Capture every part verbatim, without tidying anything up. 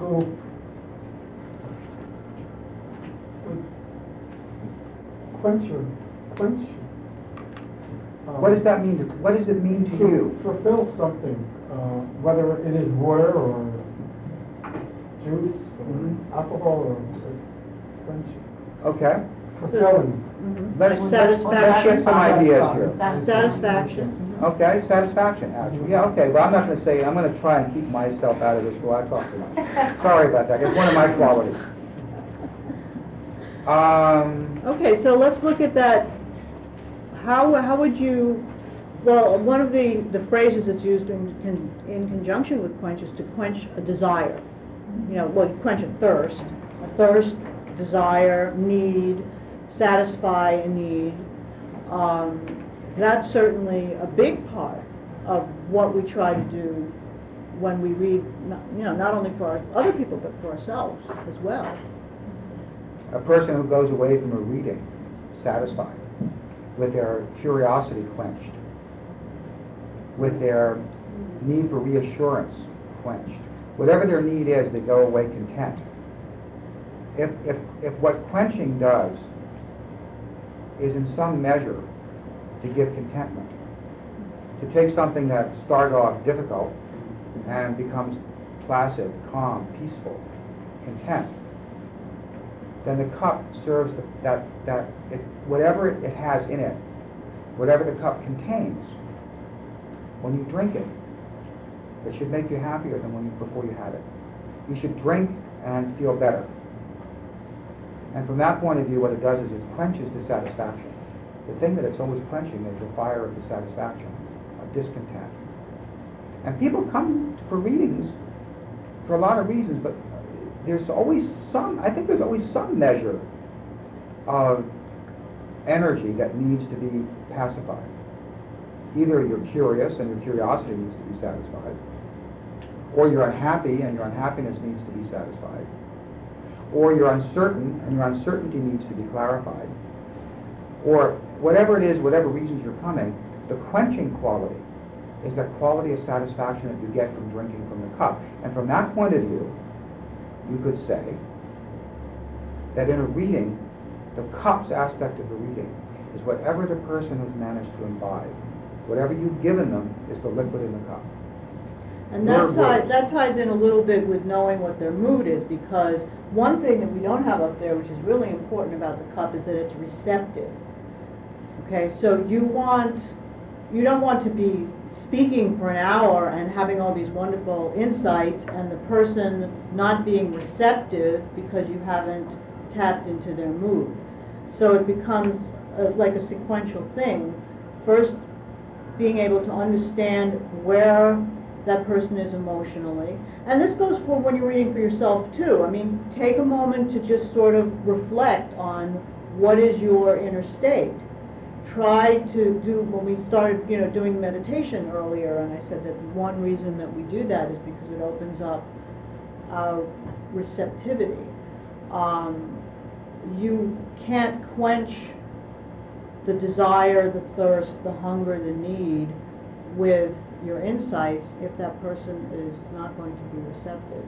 to quench or quench. Um, What does that mean? To, what does it mean to, to you? fulfill something, uh, whether it is water or juice or Mm-hmm. alcohol or quench. Okay. Fulfilling. Mm-hmm. Let's, Like let's, let's get some ideas here. Satisfaction. Okay, satisfaction, actually. Yeah, okay, but I'm not going to say, I'm going to try and keep myself out of this while I talk too much. Sorry about that, it's one of my qualities. Um, Okay, so let's look at that. How how would you? Well, one of the the phrases that's used in con, in conjunction with quench is to quench a desire. You know, well, you quench a thirst, a thirst, desire, need, satisfy a need. Um, that's certainly a big part of what we try to do when we read. Not, you know, not only for our, other people but for ourselves as well. a person who goes away from a reading satisfied, with their curiosity quenched, with their need for reassurance quenched. Whatever their need is, they go away content. If, if, if what quenching does is in some measure to give contentment, to take something that started off difficult and becomes placid, calm, peaceful, content, then the cup serves the, that, that it, whatever it has in it, whatever the cup contains, when you drink it, it should make you happier than when you, before you had it. You should drink and feel better. And from that point of view, what it does is it quenches dissatisfaction. The thing that it's always quenching is the fire of dissatisfaction, of discontent. And people come for readings for a lot of reasons, but there's always some, I think there's always some measure of energy that needs to be pacified. Either you're curious and your curiosity needs to be satisfied, or you're unhappy and your unhappiness needs to be satisfied, or you're uncertain and your uncertainty needs to be clarified, or whatever it is, whatever reasons you're coming, the quenching quality is that quality of satisfaction that you get from drinking from the cup. And from that point of view, you could say that in a reading, the cup's aspect of the reading is whatever the person has managed to imbibe. Whatever you've given them is the liquid in the cup. And that ties, that ties in a little bit with knowing what their mood is, because one thing that we don't have up there, which is really important about the cup, is that it's receptive. Okay, so you want, you don't want to be speaking for an hour and having all these wonderful insights and the person not being receptive because you haven't tapped into their mood. So it becomes a, like a sequential thing. First, being able to understand where that person is emotionally. And this goes for when you're reading for yourself too. I mean, take a moment to just sort of reflect on what is your inner state. Try to do, when we started, you know, doing meditation earlier, and I said that one reason that we do that is because it opens up our receptivity. Um, you can't quench the desire, the thirst, the hunger, the need with your insights if that person is not going to be receptive.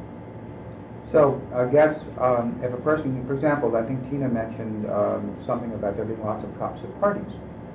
So I guess um, if a person, for example, I think Tina mentioned um, something about there being lots of cups at parties.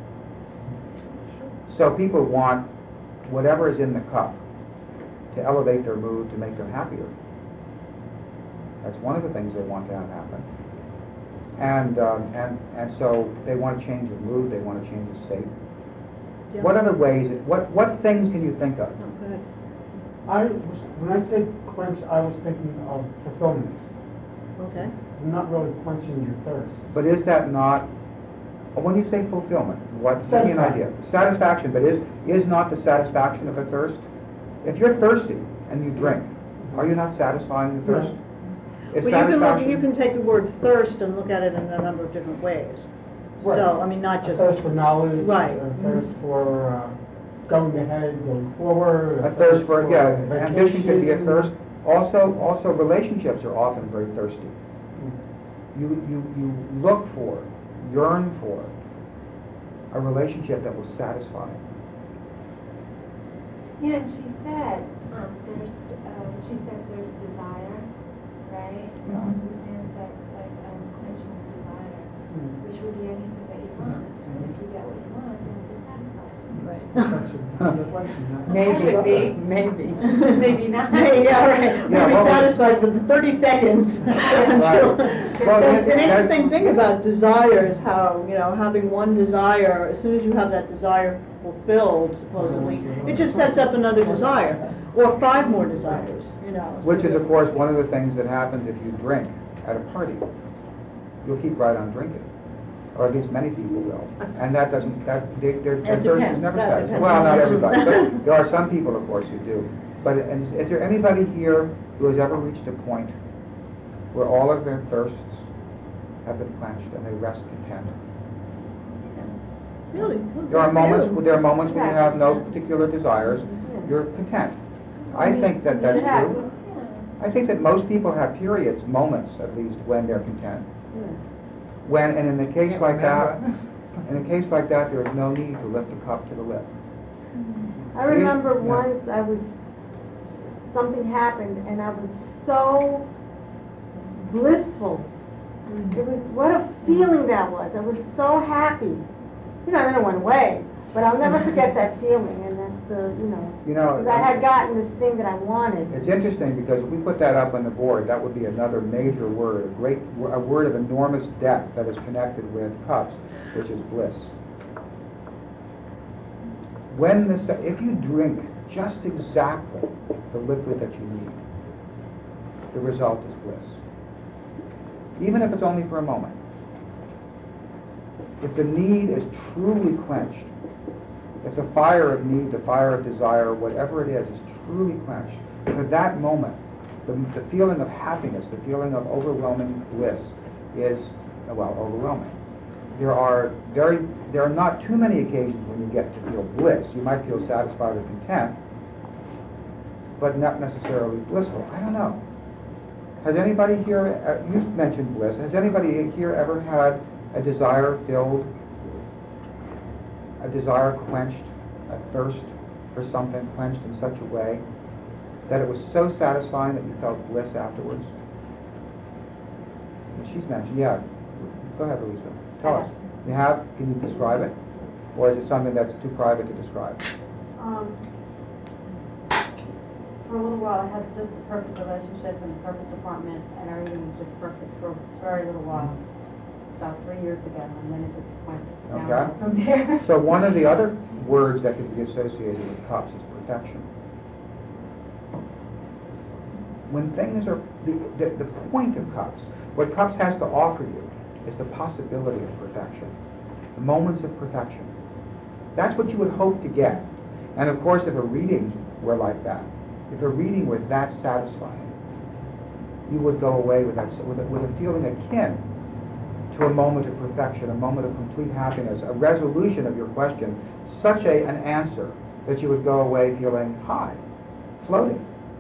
So people want whatever is in the cup to elevate their mood, to make them happier. That's one of the things they want to have happen. And um, and and so they want to change the mood, they want to change the state. Yeah. What other ways, what what things can you think of? Oh, go ahead. I was, when I said quench, I was thinking of fulfillment. Okay. Not really quenching your thirst. But is that not, when you say fulfillment, what, give me an idea. Satisfaction, but is is not the satisfaction of a thirst? If you're thirsty and you drink, are you not satisfying the thirst? Is Well, you can look, satisfaction- you can take the word thirst and look at it in a number of different ways. Right. So, I mean, not A just... thirst for knowledge, Right. a thirst for uh, going ahead, going forward. A thirst for, yeah, vacation. ambition could be a thirst. Also, also relationships are often very thirsty. You, you, you look for, yearn for a relationship that will satisfy. Yeah, and she said, um, there's, uh, she said there's desire, right? Yeah. And that's like, um, quenching the desire, which would be anything that you want. And if you get what you want, then it's satisfied. Maybe, Maybe. maybe. Maybe not. Maybe, yeah, right. Yeah, Maybe well, we- satisfied for the thirty seconds. until- Well, That's that- an that- interesting thing about desire is how, you know, having one desire, as soon as you have that desire fulfilled, supposedly, it just sets up another desire, or five more desires, you know. Which is, of course, one of the things that happens if you drink at a party. You'll keep right on drinking, or at least many people will. And that doesn't, that, they, their, their That thirst is depends. never That satisfied. depends. Well, not everybody, but there are some people, of course, who do. But and is there anybody here who has ever reached a point where all of their thirsts have been quenched and they rest content? Really? There are moments, there are moments when you have no particular desires, you're content. I think that that's true. I think that most people have periods, moments at least, when they're content. When, and in a case like that, in a case like that, there is no need to lift the cup to the lip. I remember Yeah. once I was, something happened and I was so blissful. It was, what a feeling that was. I was so happy. You know, then it went away, but I'll never forget that feeling, and that's the, you know, You know, because I had gotten this thing that I wanted. it's interesting because if we put that up on the board, that would be another major word, a great, a word of enormous depth that is connected with cups, which is bliss. When the, se- if you drink just exactly the liquid that you need, the result is bliss. Even if it's only for a moment. If the need is truly quenched, if the fire of need, the fire of desire, whatever it is, is truly quenched, for that moment, the, the feeling of happiness, the feeling of overwhelming bliss is, well, overwhelming. There are very, there are not too many occasions when you get to feel bliss. You might feel satisfied or content, but not necessarily blissful. I don't know. Has anybody here, uh, you mentioned bliss, has anybody here ever had a desire filled, a desire quenched, a thirst for something quenched in such a way that it was so satisfying that you felt bliss afterwards? And she's mentioned, yeah. Go ahead, Louisa. Tell us. You have? Can you describe it? Or is it something that's too private to describe? Um, for a little while, I had just the perfect relationship and the perfect apartment, and everything was just perfect for a very little while. About three years ago, and then it just went Okay. down from there. So one of the other words that could be associated with cups is perfection. When things are, the, the, the point of cups, what cups has to offer you is the possibility of perfection, the moments of perfection. That's what you would hope to get. And of course, if a reading were like that, if a reading were that satisfying, you would go away with that, with a, with a feeling akin to a moment of perfection, a moment of complete happiness, a resolution of your question, such a, an answer that you would go away feeling high, floating.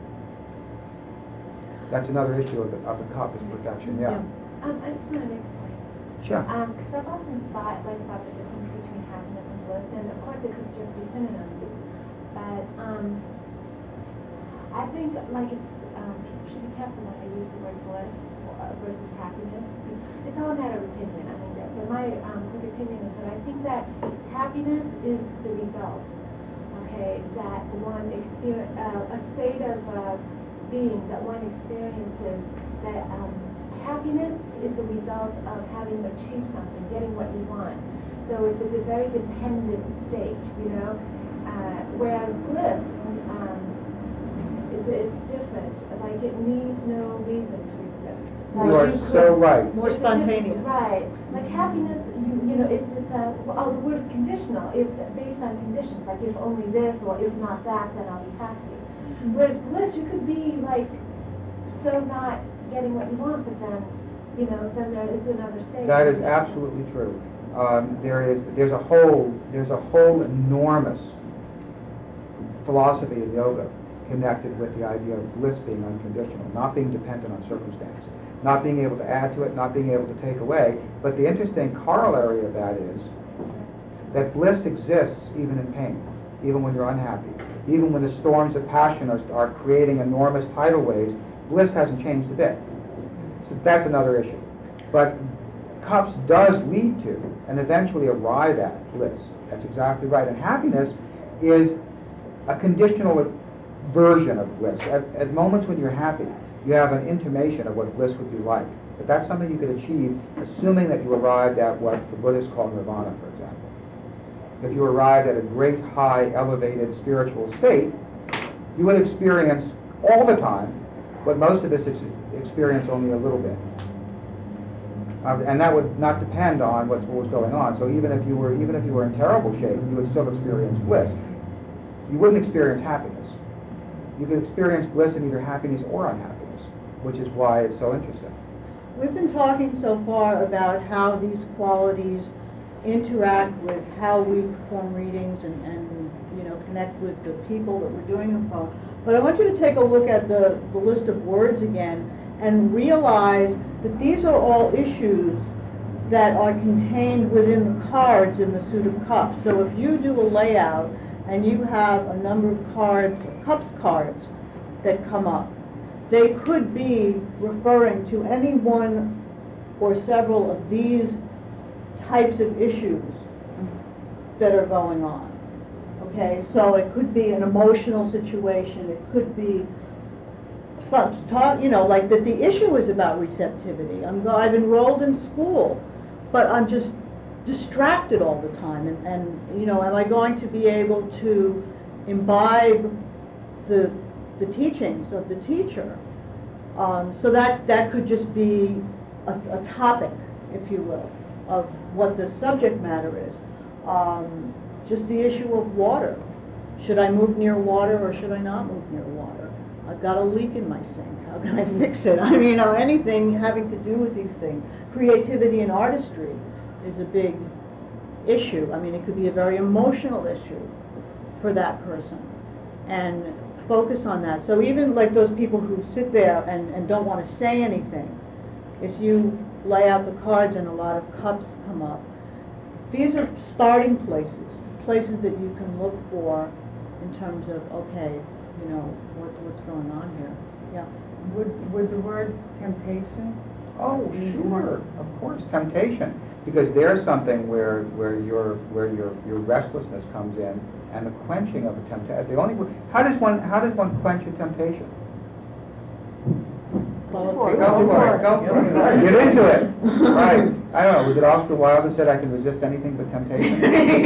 That's another issue of the, of the cup is perfection, yeah. Um, I just want to make a point. Sure. Um, because I've often thought, like, about the difference between happiness and bliss, and of course it could just be synonyms. But, um, I think, like, it's, um, people should be careful when they use the word bliss uh, versus happiness. It's all a matter of opinion. I mean, but my um, quick opinion is that I think that happiness is the result, okay, that one experience, uh, a state of uh, being that one experiences, that um, happiness is the result of having achieved something, getting what you want. So it's a very dependent state, you know, uh, whereas bliss um, is it's different. Like, it needs no reason to exist. You are so right. More It's spontaneous. just- Right. Like happiness, you you know, it's, it's a, well, the word is conditional. It's based on conditions. Like, if only this or if not that, then I'll be happy. Whereas bliss, you could be like so not getting what you want, but then, you know, then there is another state. That is absolutely true. Um, there is, there's a whole, there's a whole enormous philosophy in yoga connected with the idea of bliss being unconditional, not being dependent on circumstance, not being able to add to it, not being able to take away. But the interesting corollary of that is that bliss exists even in pain, even when you're unhappy. even when the storms of passion are, are creating enormous tidal waves, bliss hasn't changed a bit. So that's another issue. But cups does lead to and eventually arrive at bliss. That's exactly right. And happiness is a conditional version of bliss. At, at moments when you're happy, you have an intimation of what bliss would be like. But that's something you could achieve assuming that you arrived at what the Buddhists call nirvana, for example. If you arrived at a great, high, elevated spiritual state, you would experience all the time what most of us ex- experience only a little bit. Uh, and that would not depend on what was going on. So even if you were even if you were in terrible shape, you would still experience bliss. You wouldn't experience happiness. You could experience bliss in either happiness or unhappiness, which is why it's so interesting. We've been talking so far about how these qualities interact with how we perform readings and, and you know, connect with the people that we're doing them for. But I want you to take a look at the, the list of words again and realize that these are all issues that are contained within the cards in the suit of cups. So if you do a layout and you have a number of cards, cups cards that come up, they could be referring to any one or several of these types of issues that are going on. Okay, so it could be an emotional situation, it could be such talk, you know, like that the issue is about receptivity. I'm, I've enrolled in school, but I'm just distracted all the time, and, and you know, am I going to be able to imbibe the the teachings of the teacher? Um, so that that could just be a, a topic, if you will, of what the subject matter is. Um, just the issue of water. Should I move near water or should I not move near water? I've got a leak in my sink. How can I fix it? I mean, you know, anything having to do with these things. Creativity and artistry is a big issue. I mean, it could be a very emotional issue for that person. And focus on that. So even like those people who sit there and, and don't want to say anything, if you lay out the cards and a lot of cups come up, these are starting places, places that you can look for in terms of, okay, you know, what, what's going on here. Yeah. Would, would the word temptation? Oh, sure, of course, temptation, because there's something where where your where your your restlessness comes in, and the quenching of a temptation. The only how does one how does one quench a temptation? Go for it. Go for it. Go for it. Get into it. Right. I don't know. Was it Oscar Wilde who said, "I can resist anything but temptation"?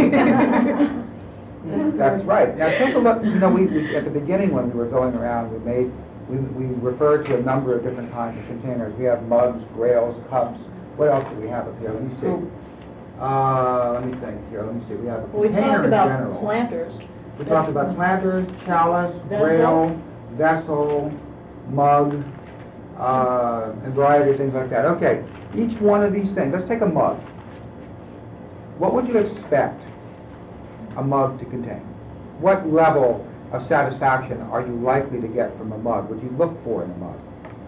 That's right. Now take a look. You know, we, we at the beginning when we were going around, we made. We, we referred to a number of different kinds of containers. We have mugs, grails, cups. What else do we have up here? Let me see. Uh, let me think here. Let me see. We have a Well, we container talked in about general. planters. We talked about planters, chalice, Vessel. grail, vessel, mug, uh, and a variety of things like that. Okay, each one of these things. Let's take a mug. What would you expect a mug to contain? What level of satisfaction are you likely to get from a mug? Would you look for in a mug?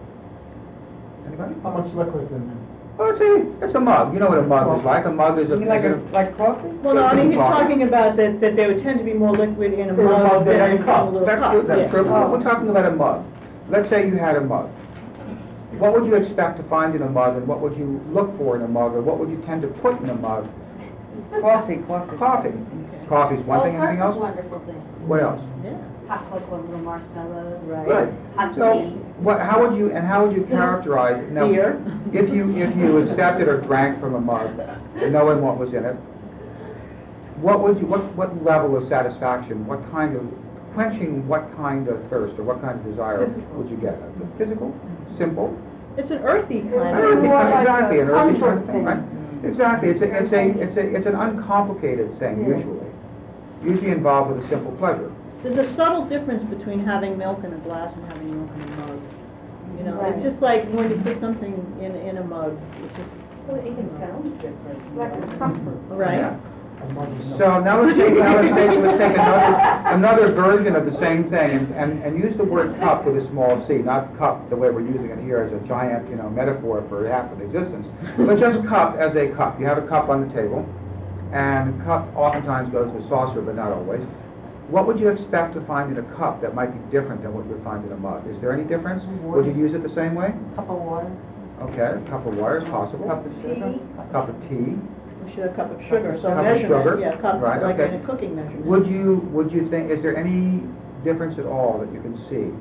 Anybody? How much liquid in there? Well, it's a, it's a mug. You know what a mug is like. A mug is a... You mean like is a, like coffee? Well, no, I mean, he's Coffee. talking about that, that they would tend to be more liquid in a In a mug mug than than in a in a cup. little That's cup. true. That's Yeah. true. But we're talking about a mug. Let's say you had a mug. What would you expect to find in a mug, and what would you look for in a mug, or what would you tend to put in a mug? Coffee, coffee. Coffee. Coffee's one thing. Anything else? Wonderful thing. What else? Yeah. Hot cocoa and little marshmallows. Right. Good. Hot So, tea. what, how would you and how would you characterize now, Beer. if you if you accepted or drank from a mug, knowing what was in it? What would you what what level of satisfaction? What kind of quenching? What kind of thirst or what kind of desire would you get? Physical, simple. It's an earthy kind I of. don't know, more like exactly, a an earthy comfort kind of thing, thing. right? Exactly. It's a it's a it's a it's an uncomplicated thing Yeah. usually. Usually involved with a simple pleasure. There's a subtle difference between having milk in a glass and having milk in a mug. You know, Right. it's just like when you put something in in a mug. It's just Well, it even sounds different. Like a comfort. right. Yeah. So now let's take, now let's take, let's take another, another version of the same thing and, and, and use the word cup with a small c, not cup the way we're using it here as a giant, you know, metaphor for half of existence, but just cup as a cup. You have a cup on the table, and cup oftentimes goes with saucer, but not always. What would you expect to find in a cup that might be different than what you would find in a mug? Is there any difference? Would you use it the same way? Cup of water. Okay, a cup of water is possible. Cup of sugar. Cup of tea. We should have a cup of sugar, so Cup of measurement, sugar. yeah, cup, Right, like okay. in a cooking measurement. Would you, would you think, is there any difference at all that you can see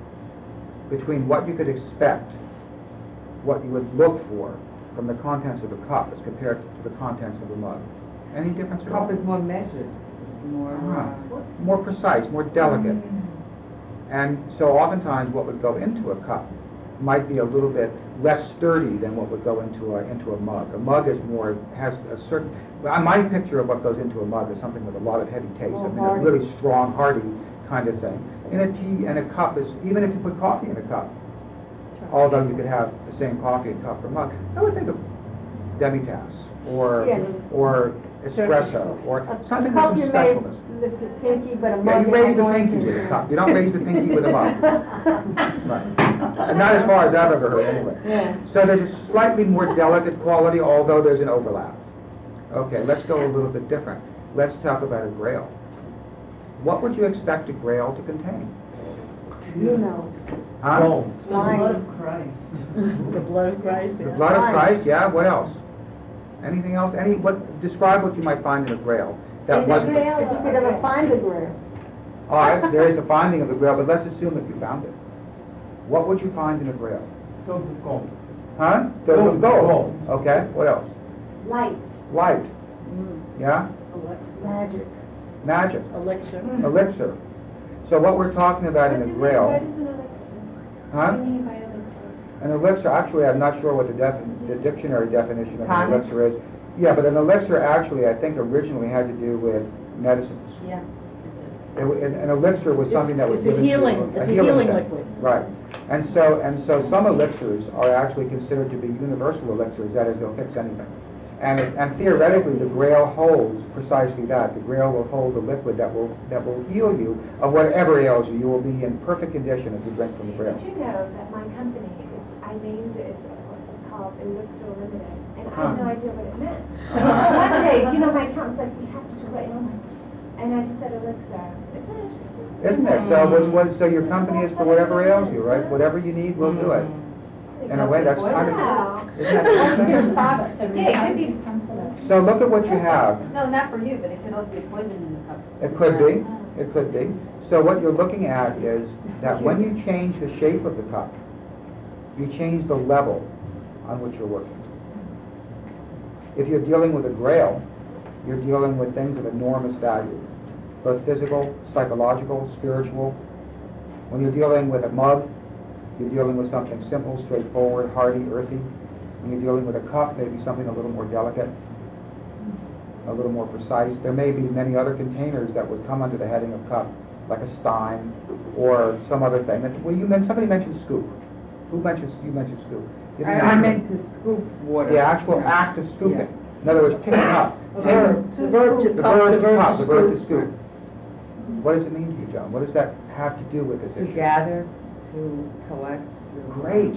between what you could expect, what you would look for from the contents of a cup as compared to the contents of a mug? Any difference at all? Cup is more measured, more, Ah, uh, more precise, more delicate. And so oftentimes what would go into a cup might be a little bit less sturdy than what would go into a, into a mug. A mug is more, has a certain, well, my picture of what goes into a mug is something with a lot of heavy taste. I Oh, mean, a hearty. really strong, hearty kind of thing. In a tea, and a cup is, even if you put coffee in a cup, although you could have the same coffee in cup or mug, I would think of demi-tasse or, Yeah. or espresso or A- something A cup with you some may specialness. lift the pinky, but a mug. Yeah, you it raise has the more pinky than- with a cup. You don't raise the pinky with a mug. Right. And not as far as I've ever heard, anyway. Yeah. So there's a slightly more delicate quality, although there's an overlap. Okay, let's go a little bit different. Let's talk about a grail. What would you expect a grail to contain? You know. Huh? Gold. Wine. The blood of Christ, The yeah. blood of Wine. Christ, yeah, what else? Anything else? Any, what, describe what you might find in a grail that In the wasn't. grail, If you could ever find the grail. All right, there is the finding of the grail, but let's assume that you found it. What would you find in a grail? Filled with gold. Huh? Filled with Gold. gold. Okay, what else? Light, Light, Mm. yeah? Magic. Magic, Elixir. elixir. So what we're talking about in What a is it- grail, What is an elixir? huh? What do you mean by elixir? An elixir, actually, I'm not sure what the defi- the dictionary definition of an Tonic? elixir is. Yeah, but an elixir actually, I think originally had to do with medicines. Yeah. It wa- An an elixir was It's- something that was it's a given to healing- it's a healing thing. liquid. Right. And so, and so some elixirs are actually considered to be universal elixirs, that is, they'll fix anything. And, it- and theoretically, the Grail holds precisely that. The Grail will hold a liquid that will, that will heal you of whatever ails you. You will be in perfect condition if you drink from the Grail. Did you know that my company, is, I named it, it's called Elixir Limited, and I Huh. had no idea what it meant. So one day, you know, my accountant's like, we have to do it, and I'm like, and I just said Elixir. Isn't that interesting? Isn't it? So, what, what, so your company is for whatever ails you, right? Whatever you need, we'll do it. In a way, that's kind of, Wow. isn't that interesting? Yeah, it could be some sort of. So look at what you have. No, not for you, but it could also be poison in the cup. It could be, it could be. So what you're looking at is that when you change the shape of the cup, you change the level on which you're working. If you're dealing with a grail, you're dealing with things of enormous value, both physical, psychological, spiritual. When you're dealing with a mug, you're dealing with something simple, straightforward, hearty, earthy. When you're dealing with a cup, maybe something a little more delicate, a little more precise. There may be many other containers that would come under the heading of cup, like a stein or some other thing. That- Well, you meant, somebody mentioned scoop. Who mentioned, you mentioned scoop? You I, didn't I mention meant to scoop water. the actual act of scooping. In other words, picking up. A verb, the verb to The cup, verb the to verb cup, to the verb to scoop. scoop. What does it mean to you, John? What does that have to do with this To issue? gather, to collect. to- Great.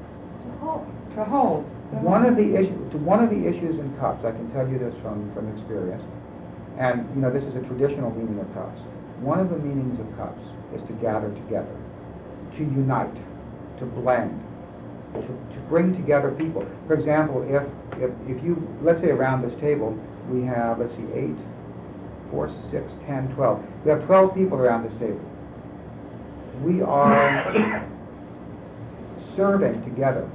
To hold. One of the issues, to one of the issues in cups, I can tell you this from, from experience, and you know this is a traditional meaning of cups. One of the meanings of cups is to gather together, to unite, to blend, to, to bring together people. For example, if, if if you let's say around this table we have let's see eight, four, six, ten, twelve. We have twelve people around this table. We are serving together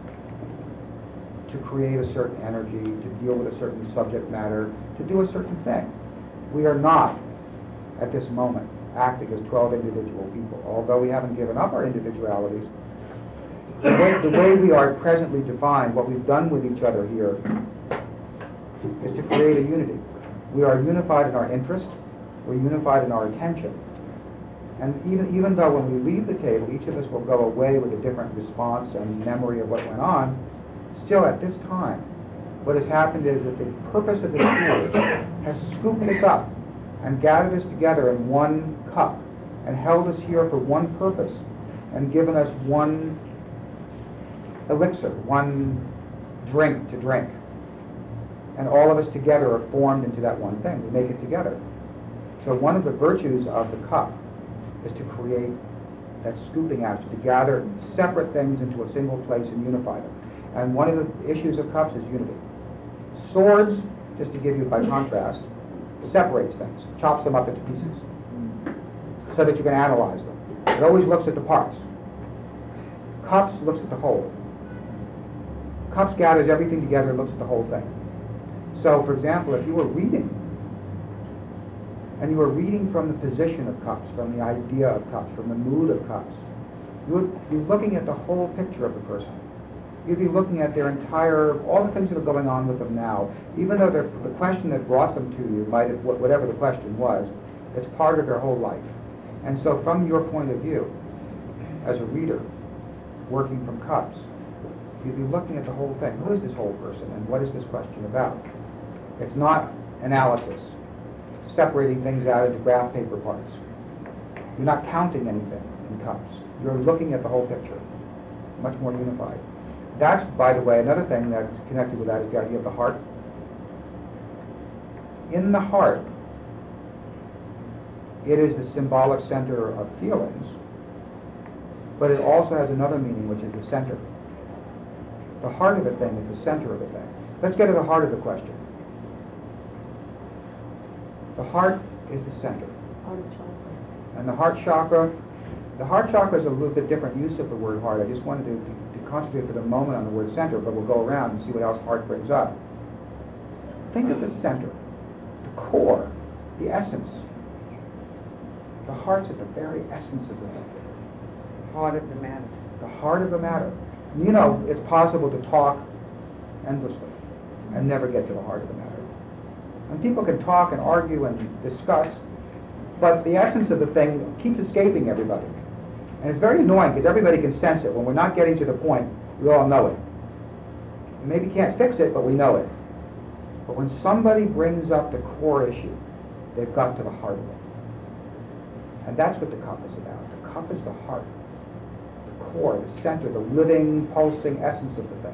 to create a certain energy, to deal with a certain subject matter, to do a certain thing. We are not, at this moment, acting as twelve individual people. Although we haven't given up our individualities, the way, the way we are presently defined, what we've done with each other here, is to create a unity. We are unified in our interest, we're unified in our attention. And even, even though when we leave the table, each of us will go away with a different response and memory of what went on, still at this time, what has happened is that the purpose of the tour has scooped us up and gathered us together in one cup and held us here for one purpose and given us one elixir, one drink to drink. And all of us together are formed into that one thing. We make it together. So one of the virtues of the cup is to create that scooping action, to gather separate things into a single place and unify them. And one of the issues of cups is unity. Swords, just to give you by contrast, separates things, chops them up into pieces, so that you can analyze them. It always looks at the parts. Cups looks at the whole. Cups gathers everything together and looks at the whole thing. So, for example, if you were reading, and you were reading from the position of cups, from the idea of cups, from the mood of cups, you would be looking at the whole picture of the person. You'd be looking at their entire, all the things that are going on with them now, even though the question that brought them to you might have, whatever the question was, it's part of their whole life. And so from your point of view, as a reader, working from cups, you'd be looking at the whole thing. Who is this whole person, and what is this question about? It's not analysis, separating things out into graph paper parts. You're not counting anything in cups. You're looking at the whole picture, much more unified. That's, by the way, another thing that's connected with that is the idea of the heart. In the heart, it is the symbolic center of feelings, but it also has another meaning, which is the center. The heart of a thing is the center of a thing. Let's get to the heart of the question. The heart is the center. And the heart chakra, the heart chakra is a little bit different use of the word heart. I just wanted to, to concentrate for the moment on the word center, but we'll go around and see what else heart brings up. Think of the center, the core, the essence. The heart's at the very essence of the thing. Heart of the matter. The heart of the matter. You know, it's possible to talk endlessly and never get to the heart of the matter. And people can talk and argue and discuss, but the essence of the thing keeps escaping everybody. And it's very annoying because everybody can sense it. When we're not getting to the point, we all know it. We maybe can't fix it, but we know it. But when somebody brings up the core issue, they've got to the heart of it. And that's what the cup is about. The cup is the heart, the core, the center, the living, pulsing essence of the thing.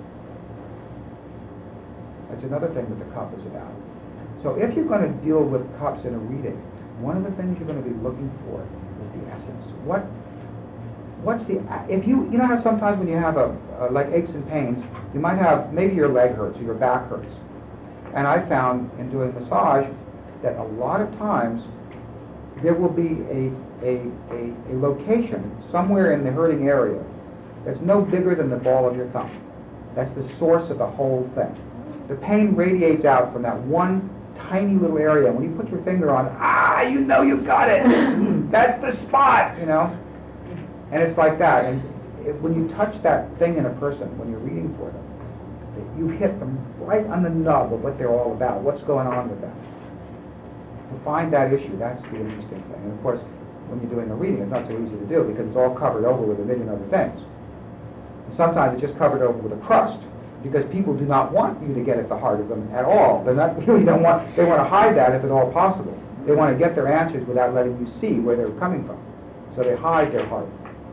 That's another thing that the cup is about. So if you're going to deal with cups in a reading, one of the things you're going to be looking for is the essence. What, what's the, if you, you know how sometimes when you have a, a, like aches and pains, you might have, maybe your leg hurts or your back hurts. And I found in doing massage that a lot of times there will be a, a, a, a location somewhere in the hurting area that's no bigger than the ball of your thumb. That's the source of the whole thing. The pain radiates out from that one tiny little area. When you put your finger on it, ah, you know you got it. That's the spot, you know. And it's like that. And it, when you touch that thing in a person, when you're reading for them, you hit them right on the nub of what they're all about. What's going on with them? To find that issue, that's the interesting thing. And of course, when you're doing a reading, it's not so easy to do because it's all covered over with a million other things. And sometimes it's just covered over with a crust, because people do not want you to get at the heart of them at all. They're not really don't want. They want to hide that if at all possible. They want to get their answers without letting you see where they're coming from. So they hide their heart.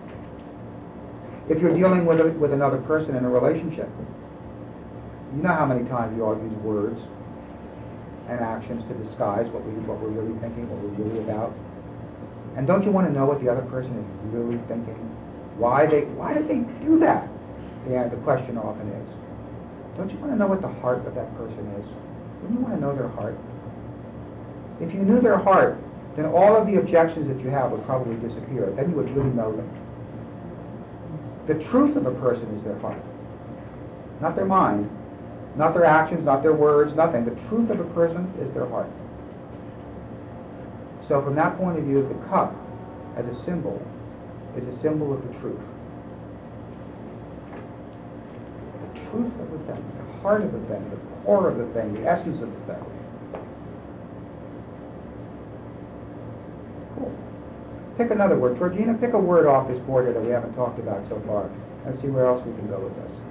If you're dealing with a, with another person in a relationship, you know how many times we all use words and actions to disguise what we what we're really thinking, what we're really about. And don't you want to know what the other person is really thinking? Why they why did they do that? Yeah, the question often is. Don't you want to know what the heart of that person is? Wouldn't you want to know their heart? If you knew their heart, then all of the objections that you have would probably disappear. Then you would really know them. The truth of a person is their heart. Not their mind, not their actions, not their words, nothing. The truth of a person is their heart. So from that point of view, the cup, as a symbol, is a symbol of the truth. Truth of the thing, the heart of the thing, the core of the thing, the essence of the thing. Cool. Pick another word. Georgina, pick a word off this board here that we haven't talked about so far. Let's see where else we can go with this.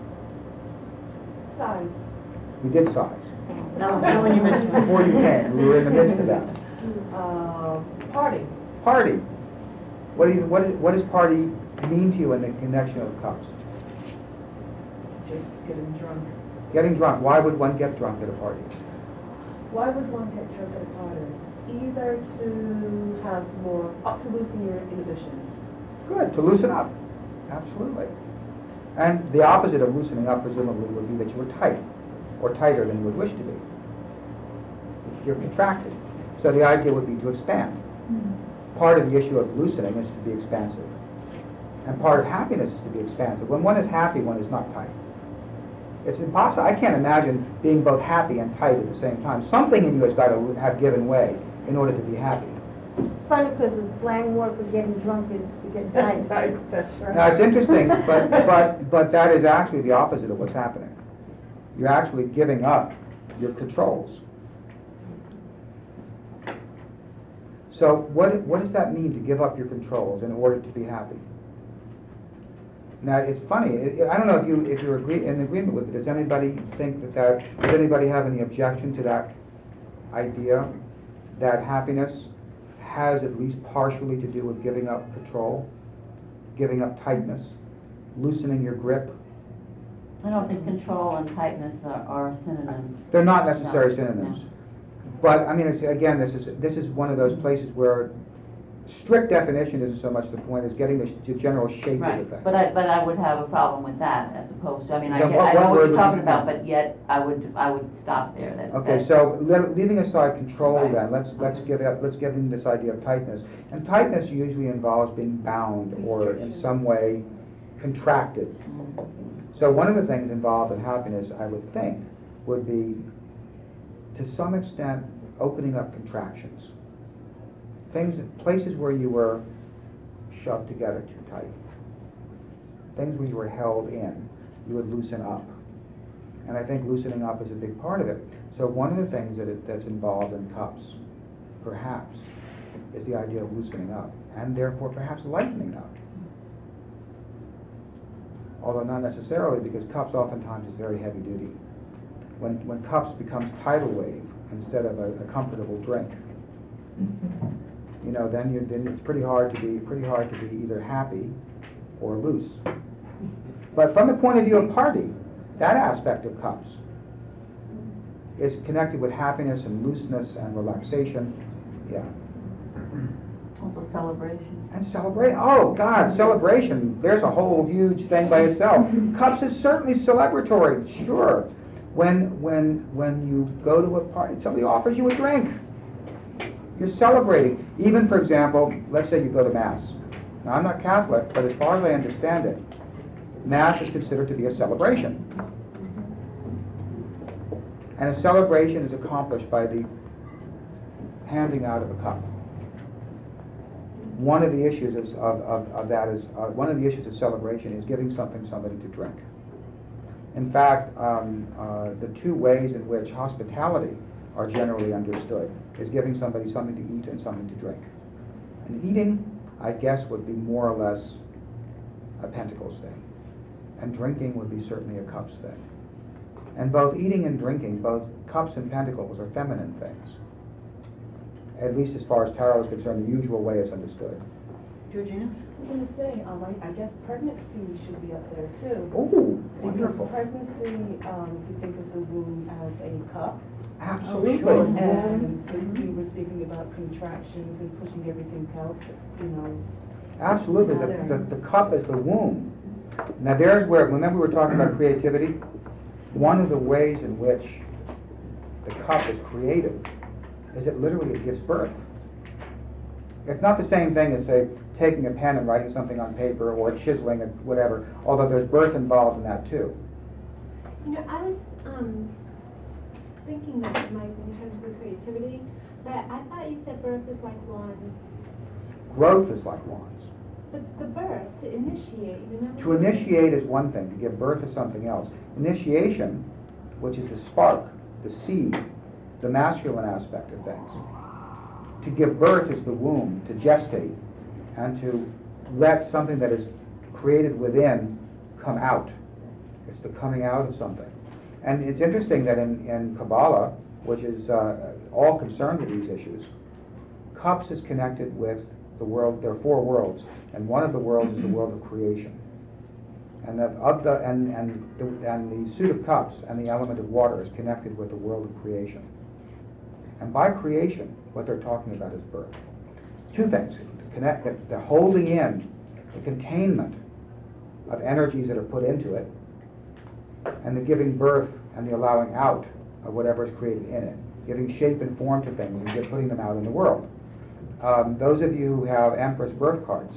Size. We did size. No, no, when you missed one. Before you came, we were in the midst of that. Uh, party. Party. What do you, what, is, what does party mean to you in the connection of cups? Just getting drunk. Getting drunk. Why would one get drunk at a party? Why would one get drunk at a party? either to have more, up to loosen your inhibitions. Good, to loosen up, absolutely. And the opposite of loosening up presumably would be that you were tight, or tighter than you would wish to be. You're contracted. So the idea would be to expand. Part of the issue of loosening is to be expansive. And part of happiness is to be expansive. When one is happy, one is not tight. It's impossible. I can't imagine being both happy and tight at the same time. Something in you has got to have given way in order to be happy. It's funny because the slang word for getting drunk is to get tight. That's right. Now it's interesting, but, but, but that is actually the opposite of what's happening. You're actually giving up your controls. So what, what does that mean to give up your controls in order to be happy? Now it's funny. It, I don't know if you if you're agree, in agreement with it. Does anybody think that that? Does anybody have any objection to that idea that happiness has at least partially to do with giving up control, giving up tightness, loosening your grip? I don't think control and tightness are, are synonyms. They're not necessarily No, synonyms. no. But I mean, it's, again, this is this is one of those places where strict definition isn't so much the point as getting the, the general shape Right, of the thing. but I, but I would have a problem with that as opposed to, I mean, I, Then get- what- I what know what word you're would talking you- about, but yet I would, I would stop there. That- Okay, that- so le- leaving aside control, Right. then let's let's give up let's give in this idea of tightness. And tightness usually involves being bound or in some way contracted. Mm. So one of the things involved in happiness, I would think, would be to some extent opening up contractions. Things, places where you were shoved together too tight. Things where you were held in, you would loosen up. And I think loosening up is a big part of it. So one of the things that it, that's involved in cups, perhaps, is the idea of loosening up, and therefore perhaps lightening up. Although not necessarily, because cups oftentimes is very heavy duty. When when cups becomes tidal wave instead of a, a comfortable drink, you know, then you then it's pretty hard to be pretty hard to be either happy or loose. But from the point of view of party, that aspect of cups is connected with happiness and looseness and relaxation. Yeah. Also celebration. And celebrate. Oh God, celebration. There's a whole huge thing by itself. Cups is certainly celebratory. Sure. When when when you go to a party, somebody offers you a drink. You're celebrating. Even, for example, let's say you go to Mass. Now, I'm not Catholic, but as far as I understand it, Mass is considered to be a celebration. And a celebration is accomplished by the handing out of a cup. One of the issues is, of, of, of that is, uh, one of the issues of celebration is giving something somebody to drink. In fact, um, uh, the two ways in which hospitality are generally understood is giving somebody something to eat and something to drink. And eating, I guess, would be more or less a Pentacles thing. And drinking would be certainly a cups thing. And both eating and drinking, both cups and pentacles, are feminine things. At least as far as tarot is concerned, the usual way is understood. Georgina? I was going to say, um, I, I guess pregnancy should be up there too. Oh, Because wonderful. pregnancy, um, if you think of the womb as a cup, Absolutely. and we were speaking about contractions and pushing everything out, you know. Absolutely. The, the, the cup is the womb. Now there's where, remember we were talking about creativity? One of the ways in which the cup is creative is it literally it gives birth. It's not the same thing as, say, taking a pen and writing something on paper or chiseling it, whatever, although there's birth involved in that too. You know, I was um, thinking that, Mike, in terms of creativity, that I thought you said birth is like wands. Growth is like wands. But the birth, to initiate, remember? To initiate is one thing, to give birth is something else. Initiation, which is the spark, the seed, the masculine aspect of things. To give birth is the womb, to gestate, and to let something that is created within come out. It's the coming out of something. And it's interesting that in, in Kabbalah, which is uh, all concerned with these issues, cups is connected with the world. There are four worlds, and one of the worlds is the world of creation. And the, of the and and the, and the suit of cups and the element of water is connected with the world of creation. And by creation, what they're talking about is birth. Two things. The, connect, the, the holding in, the containment of energies that are put into it, and the giving birth and the allowing out of whatever is created in it, giving shape and form to things and just putting them out in the world. Um, those of you who have Empress birth cards,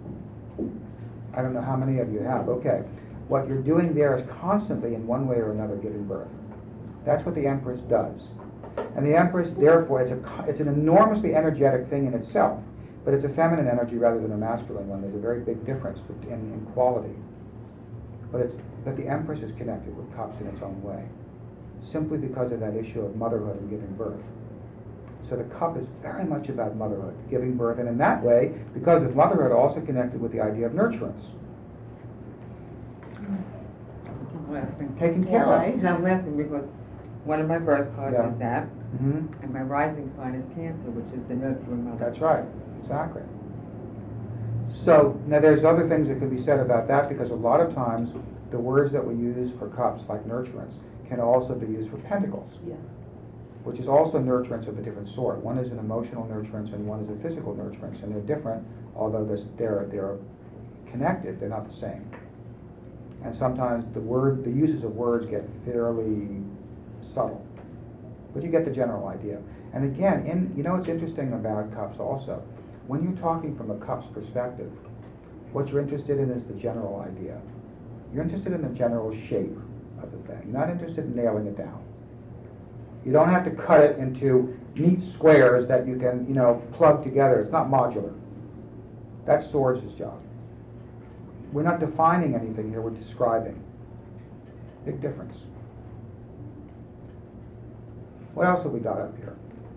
I don't know how many of you have, okay. What you're doing there is constantly, in one way or another, giving birth. That's what the Empress does. And the Empress, therefore, it's, a, it's an enormously energetic thing in itself, but it's a feminine energy rather than a masculine one. There's a very big difference in, in quality. But, it's, but the Empress is connected with cups in its own way, simply because of that issue of motherhood and giving birth. So the cup is very much about motherhood, giving birth, and in that way, because of motherhood, also connected with the idea of nurturance. I'm laughing. Taking care Why? of. I'm laughing because one of my birth cards Yeah. is that, hmm and my rising sign is Cancer, which is the nurturing mother. That's right, exactly. So, now there's other things that can be said about that, because a lot of times the words that we use for cups, like nurturance, can also be used for pentacles, Yeah. which is also nurturance of a different sort. One is an emotional nurturance and one is a physical nurturance, and they're different, although this, they're, they're connected, they're not the same. And sometimes the word, the uses of words get fairly subtle, but you get the general idea. And again, in, you know what's interesting about cups also? When you're talking from a cup's perspective, what you're interested in is the general idea. You're interested in the general shape of the thing. You're not interested in nailing it down. You don't have to cut it into neat squares that you can, you know, plug together. It's not modular. That's Swords' job. We're not defining anything here, we're describing. Big difference. What else have we got up here?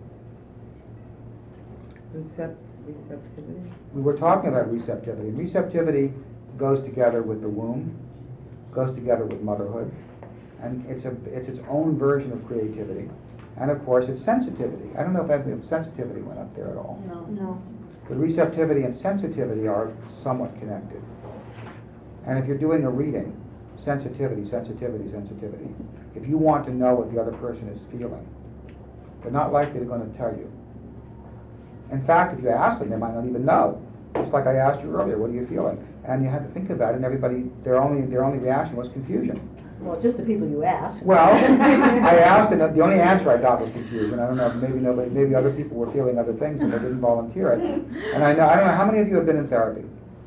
Recept- receptivity. We were talking about receptivity. And receptivity goes together with the womb, goes together with motherhood, and it's a it's its own version of creativity. And of course, it's sensitivity. I don't know if, I, if sensitivity went up there at all. No. No. But receptivity and sensitivity are somewhat connected. And if you're doing a reading, sensitivity, sensitivity, sensitivity, if you want to know what the other person is feeling, they're not likely to going to tell you. In fact, if you ask them, they might not even know. Just like I asked you earlier, what are you feeling? And you had to think about it, and everybody, their only their only reaction was confusion. Well, just the people you ask. Well, I asked, and the only answer I got was confusion. I don't know, maybe nobody, maybe other people were feeling other things and they didn't volunteer it. And I know, I don't know, how many of you have been in therapy?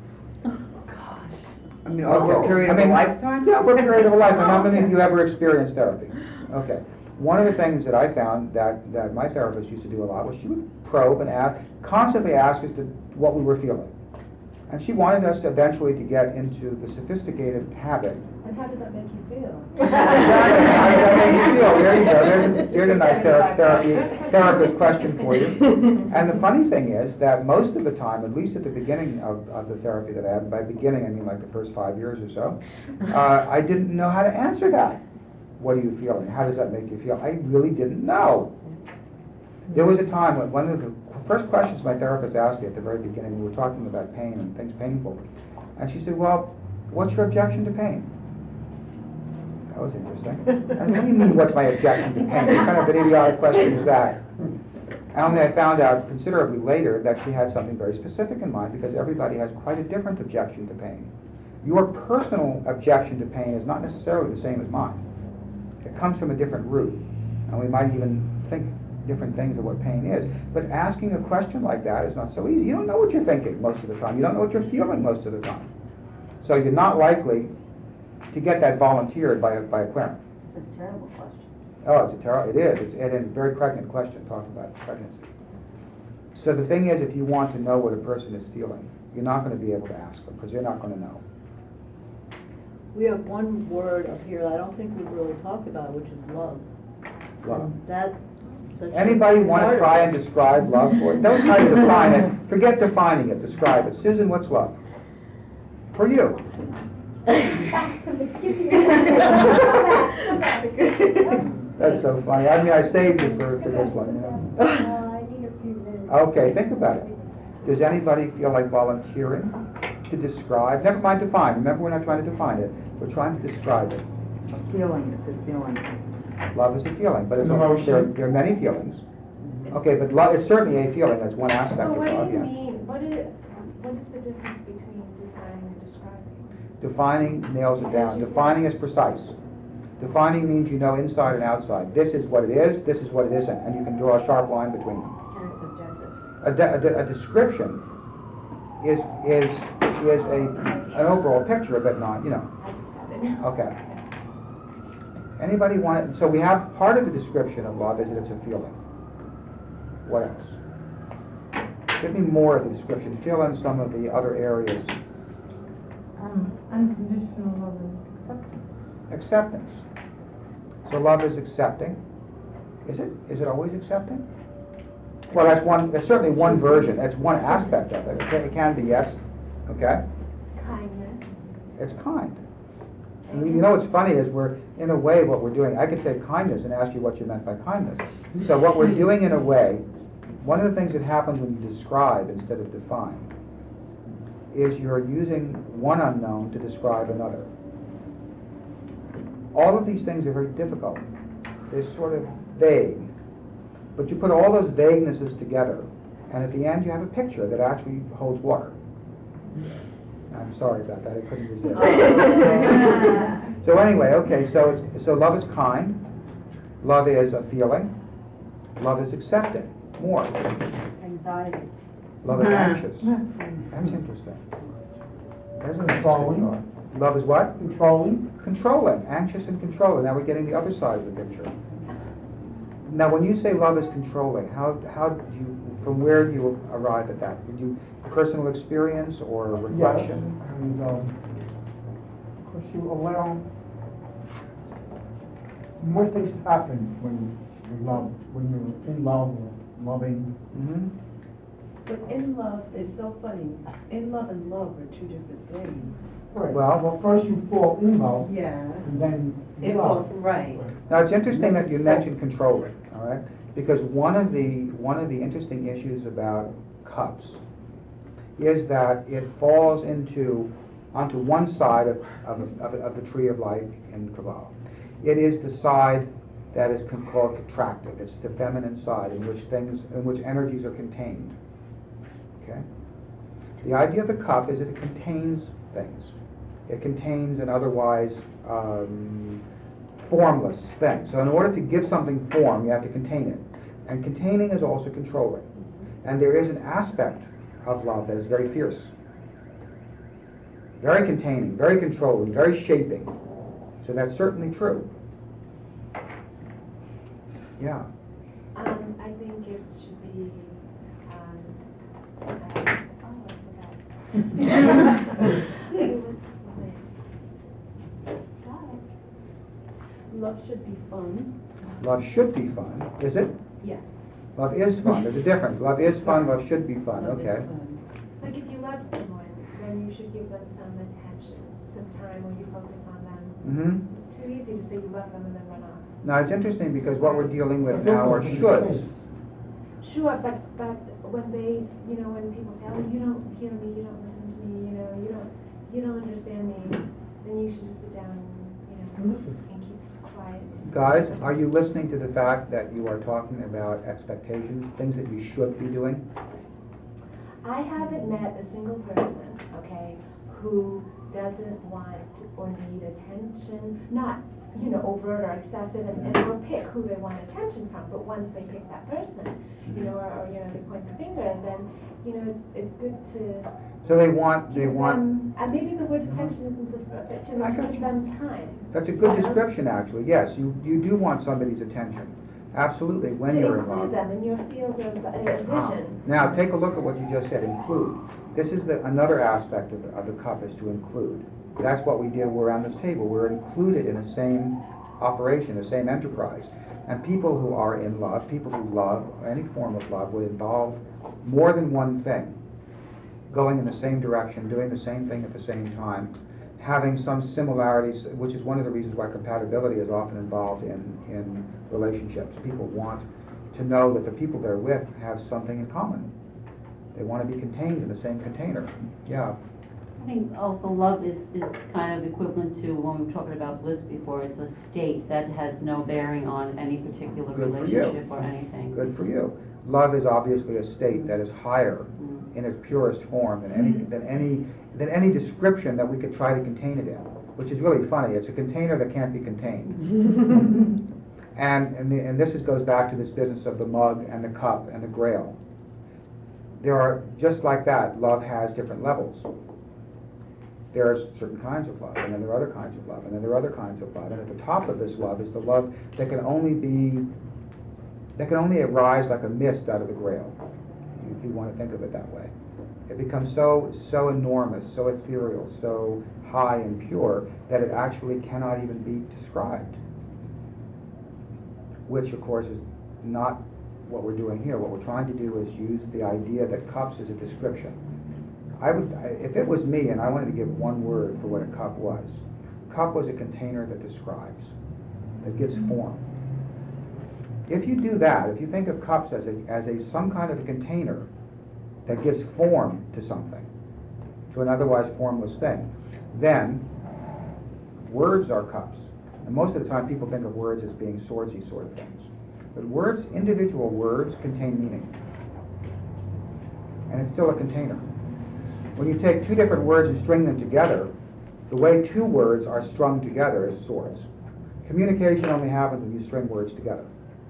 I mean, over a period I of mean, a lifetime? Yeah, over a period of a lifetime. How many of you ever experienced therapy? Okay. One of the things that I found that, that my therapist used to do a lot was she would probe and ask, constantly ask us to what we were feeling. And she wanted us to eventually to get into the sophisticated habit. And how does that make you feel? Exactly. How does that make you feel? There you go. There's a, there's a nice thera- therapy, therapist question for you. And the funny thing is that most of the time, at least at the beginning of, of the therapy that I had, by beginning I mean like the first five years or so, uh, I didn't know how to answer that. What are you feeling? How does that make you feel? I really didn't know. There was a time when one of the first questions my therapist asked me at the very beginning, we were talking about pain and things painful, and she said, well, what's your objection to pain? That was interesting. And what do you mean, what's my objection to pain? What kind of an idiotic question is that? And only I found out considerably later that she had something very specific in mind, because everybody has quite a different objection to pain. Your personal objection to pain is not necessarily the same as mine. It comes from a different root, and we might even think different things of what pain is. But asking a question like that is not so easy. You don't know what you're thinking most of the time. You don't know what you're feeling most of the time. So you're not likely to get that volunteered by a, by a parent. It's a terrible question. Oh, it's a terrible, it is. It's, it is a very pregnant question, talking about pregnancy. So the thing is, if you want to know what a person is feeling, you're not going to be able to ask them, because they're not going to know. We have one word up here that I don't think we've really talked about, which is love. Love. And that's such a Anybody want part to of try it. and describe love for it? Don't try to define it. Forget defining it. Describe it. Susan, what's love? For you. That's so funny. I mean, I saved you for, for this one. You know? I need a few minutes. Okay, think about it. Does anybody feel like volunteering to describe? Never mind define. Remember, we're not trying to define it. We're trying to describe it. A feeling, it's a feeling. Love is a feeling, but it's An also, emotion. there, there are many feelings. Okay, but love is certainly a feeling, that's one aspect But of what love, do you yeah. mean, what is, what is the difference between defining and describing? Defining nails it down. Defining is precise. Defining means you know inside and outside. This is what it is, this is what it isn't, and you can draw a sharp line between them. And it's objective. A, de- a, de- a description is is is a an overall picture, but not, you know. I just have it. Okay. Anybody want it? So we have part of the description of love is that it's a feeling. What else? Give me more of the description. Fill in some of the other areas. Um, unconditional love and acceptance. Acceptance. So love is accepting. Is it? Is it always accepting? Well, that's one. That's certainly one version. That's one aspect of it. It can, it can be, yes. Okay. Kindness. It's kind. And you know what's funny is we're, in a way, what we're doing, I could say kindness and ask you what you meant by kindness. So what we're doing in a way, one of the things that happens when you describe instead of define is you're using one unknown to describe another. All of these things are very difficult. They're sort of vague. But you put all those vaguenesses together, and at the end you have a picture that actually holds water. I'm sorry about that, I couldn't resist. So anyway, okay, so it's, so love is kind, love is a feeling, love is accepting, more. Anxiety. Love is anxious. That's interesting. There's an Controlling. interesting thought. Love is what? Controlling. Controlling, anxious and controlling. Now we're getting the other side of the picture. Now when you say love is controlling, how how do you, from where do you arrive at that? Did you personal experience or reflection? Yes, and um, because you allow more things happen when you love, when you're in love or loving. Mm-hmm. But in love, it's so funny, in love and love are two different things. Right. Well, well, first you fall in love, Yeah. and then you It love. was, right. Now it's interesting that you mentioned controlling, all right? Because one of the one of the interesting issues about cups is that it falls into onto one side of of, of, of the tree of life in Kabbalah. It is the side that is con- called contractive. It's the feminine side in which things in which energies are contained. Okay. The idea of the cup is that it contains things. It contains an otherwise um, formless thing. So in order to give something form, you have to contain it. And containing is also controlling. And there is an aspect of love that is very fierce. Very containing, very controlling, very shaping. So that's certainly true. Yeah. Um, I think it should be, um, uh, oh, I forgot. Love should be fun. Love should be fun, is it? Yes. Love is fun. There's a difference. Love is fun, love should be fun. Love is Okay. fun. Like if you love someone, then you should give them some attention, some time where you focus on them. Mm-hmm. It's too easy to say you love them and then run off. Now it's interesting because what we're dealing with But now are those shoulds. things. Sure, but, but when they, you know, when people say, oh, you don't hear me, you don't listen to me, you know, you don't, you don't understand me, then you should just sit down and, you know, Listen. and keep quiet. Guys, are you listening to the fact that you are talking about expectations, things that you should be doing? I haven't met a single person, okay, who doesn't want or need attention, not, you know, overt or excessive, and, and will pick who they want attention from, but once they pick that person, you know, or, or you know, they point the finger, and then, you know, it's, it's good to So they want, they give want, them, and maybe the word attention isn't the, but to I got give you. them time. that's a good description actually, yes, you, you do want somebody's attention. Absolutely, when To you're include involved. them in your field of uh, Ah. vision. Now, take a look at what you just said, include. This is the, another aspect of the, of the cup is to include. That's what we did, we're around this table, we're included in the same operation, the same enterprise. And people who are in love, people who love, any form of love, would involve more than one thing. Going in the same direction, doing the same thing at the same time, having some similarities, which is one of the reasons why compatibility is often involved in, in relationships. People want to know that the people they're with have something in common. They want to be contained in the same container. Yeah. I think also love is, is kind of equivalent to when we were talking about bliss before. It's a state that has no bearing on any particular Good for you. relationship or anything. Good for you. Love is obviously a state that is higher Mm. in its purest form than any than any than any description that we could try to contain it in, which is really funny. It's a container that can't be contained. and and, the, and this is, goes back to this business of the mug and the cup and the grail. There are, just like that, love has different levels. There's certain kinds of love, and then there are other kinds of love, and then there are other kinds of love. And at the top of this love is the love that can only be, that can only arise like a mist out of the grail, if you want to think of it that way. It becomes so, so enormous, so ethereal, so high and pure, that it actually cannot even be described. Which, of course, is not what we're doing here. What we're trying to do is use the idea that cups is a description. I would, if it was me and I wanted to give one word for what a cup was, cup was a container that describes, that gives form. If you do that, if you think of cups as a, as a some kind of a container that gives form to something, to an otherwise formless thing, then words are cups. And most of the time people think of words as being swordsy sort of things. But words, individual words, contain meaning. And it's still a container. When you take two different words and string them together, the way two words are strung together is swords. Communication only happens when you string words together.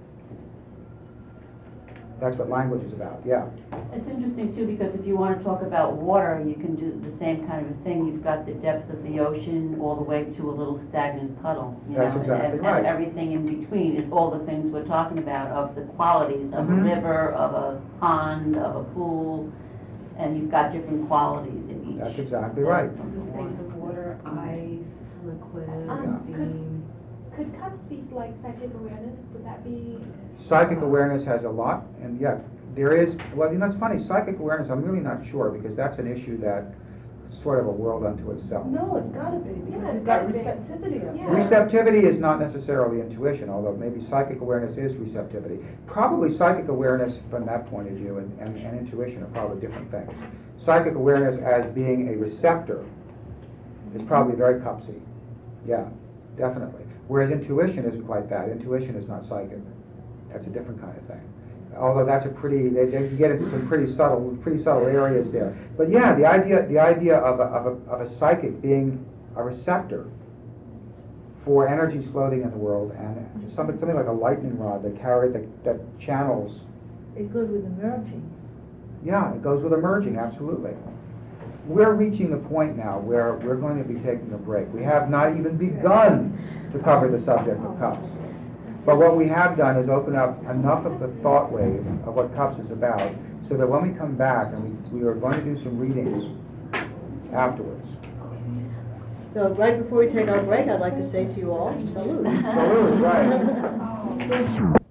That's what language is about, yeah. It's interesting too, because if you want to talk about water, you can do the same kind of a thing. You've got the depth of the ocean all the way to a little stagnant puddle. You That's know, exactly and, right. and everything in between is all the things we're talking about, of the qualities of Mhm. a river, of a pond, of a pool, and you've got different qualities in each. That's exactly right. The states of water, ice, liquid, Um, steam. Could cups be like psychic awareness? Would that be? Psychic awareness has a lot, and yet there is, well, you know, it's funny, psychic awareness, I'm really not sure, because that's an issue that is sort of a world unto itself. No, it's gotta be, Yeah, because it's you've got gotta be. receptivity of Yeah. it. Receptivity is not necessarily intuition, although maybe psychic awareness is receptivity. Probably psychic awareness from that point of view and, and, and intuition are probably different things. Psychic awareness as being a receptor is probably very cupsy. Yeah, definitely. Whereas intuition isn't quite that. Intuition is not psychic. That's a different kind of thing. Although that's a pretty, they, they can get into some pretty subtle, pretty subtle areas there. But yeah, the idea, the idea of a, of a, of a psychic being a receptor for energies floating in the world, and something, something like a lightning rod that carry, that, that channels. It goes with emerging. Yeah, it goes with emerging, absolutely. We're reaching the point now where we're going to be taking a break. We have not even begun to cover the subject of cups. But what we have done is open up enough of the thought wave of what cups is about, so that when we come back, and we, we are going to do some readings afterwards. So right before we take our break, I'd like to say to you all, salute. Salute, right.